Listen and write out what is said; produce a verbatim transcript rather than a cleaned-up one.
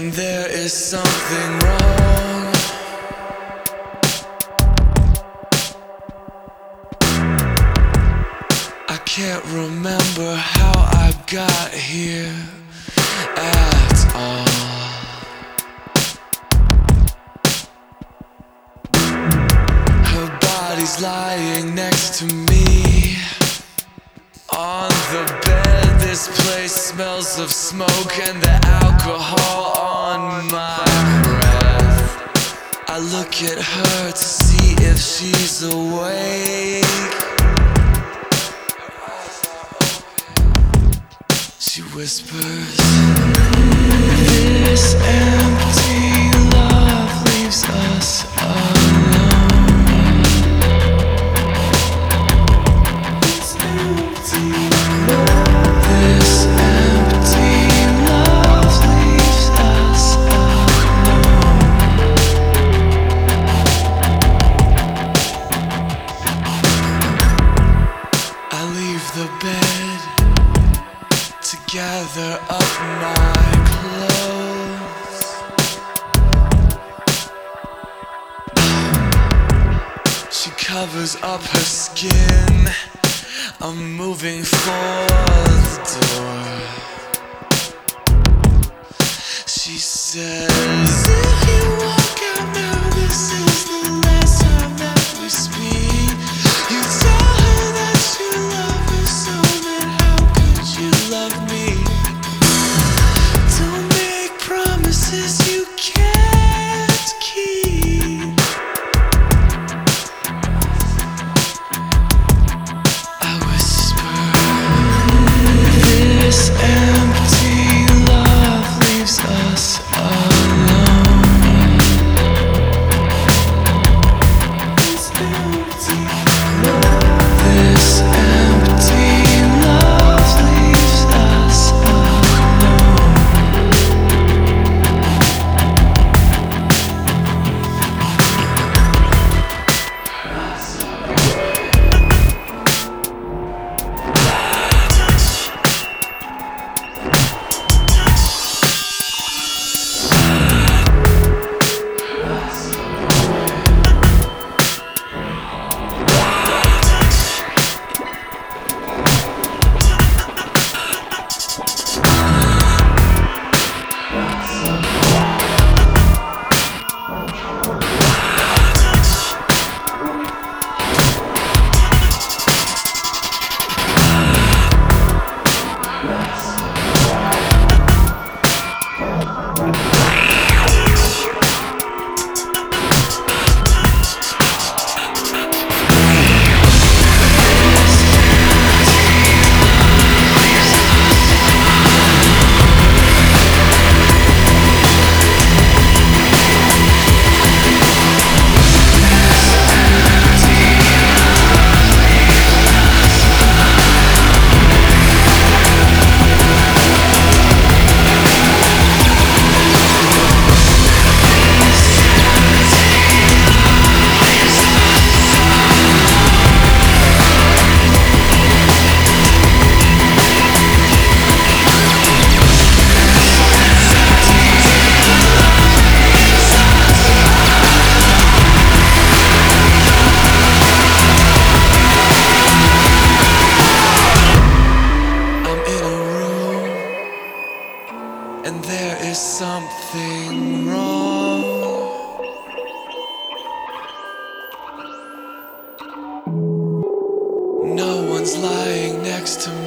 when there is something wrong. I can't remember how I got here at all. Her body's lying next to me on the bed. This place smells of smoke and the alcohol on my breath. I look at her to see if she's awake. She whispers, "This empty love leaves us alone. This empty love, this empty love leaves us alone." I leave the bed to gather up my clothes. She covers up her skin. I'm moving for the door. She says, "If you walk out now, this is the last time that we speak. You tell her that you love her so, then how could you love me? Don't make promises you can't keep." I whisper, "This empty love leaves us alone. This empty love, this empty love leaves us alone." And there is something wrong. No one's lying next to me.